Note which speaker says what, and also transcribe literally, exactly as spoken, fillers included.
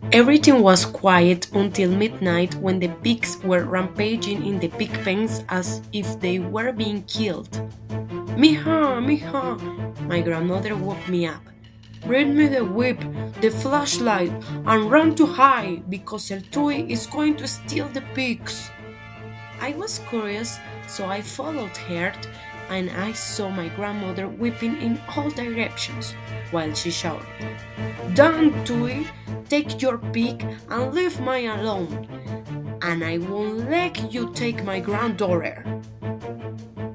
Speaker 1: Everything was quiet until midnight when the pigs were rampaging in the pig pens as if they were being killed. Mija, mija, my grandmother woke me up. Bring me the whip, the flashlight, and run to hide because El Tui is going to steal the pigs. I was curious, so I followed her, and I saw my grandmother whipping in all directions while she shouted, "Down, Tui! Take your pig and leave mine alone, and I won't let you take my granddaughter."